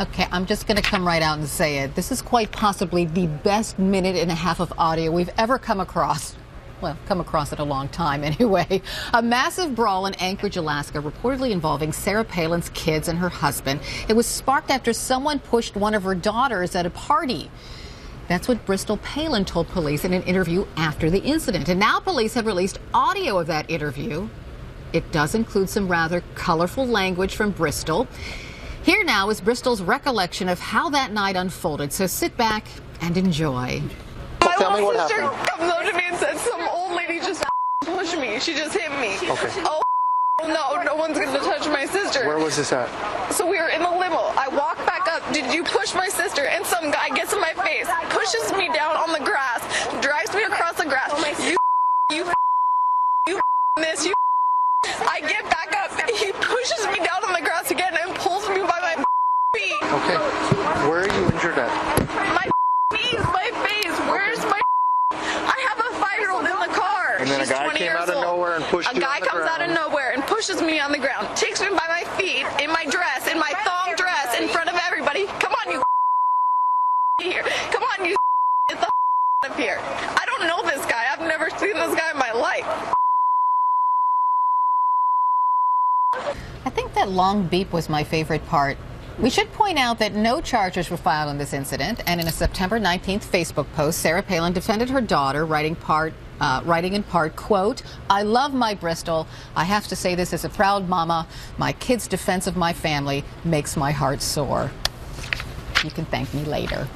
Okay, I'm just going to come right out and say it. This is quite possibly the best minute and a half of audio we've ever come across. Well, come across it a long time anyway. A massive brawl in Anchorage, Alaska, reportedly involving Sarah Palin's kids and her husband. It was sparked after someone pushed one of her daughters at a party. That's what Bristol Palin told police in an interview after the incident. And now police have released audio of that interview. It does include some rather colorful language from Bristol. Here now is Bristol's recollection of how that night unfolded. So sit back and enjoy. My little sister comes up to me and said some old lady just pushed me. She just hit me. Okay. Oh, no one's going to touch my sister. Where was this at? So we were in the limo. I walk back up. Did you push my sister? And some guy gets in my face, pushes me down on the grass, drags me across the grass. You this, you. I get back up. He pushes me down on the grass again and pulls me by my feet. Okay. Where are you injured at? My knees, my face. Where's my? I have a 5-year-old in the car. And then She's a guy 20 came years out of old. nowhere and pushed you on the ground. A guy comes out of nowhere and pushes me on the ground, takes me by my feet, in my dress, in my thong dress, in front of everybody. Come on, you here. Come on, you get the up here. I don't know this guy. I've never seen this guy in my life. I think that long beep was my favorite part. We should point out that no charges were filed in this incident, and in a September 19th Facebook post, Sarah Palin defended her daughter, writing in part, quote, "I love my Bristol. I have to say this as a proud mama. My kids' defense of my family makes my heart sore. You can thank me later."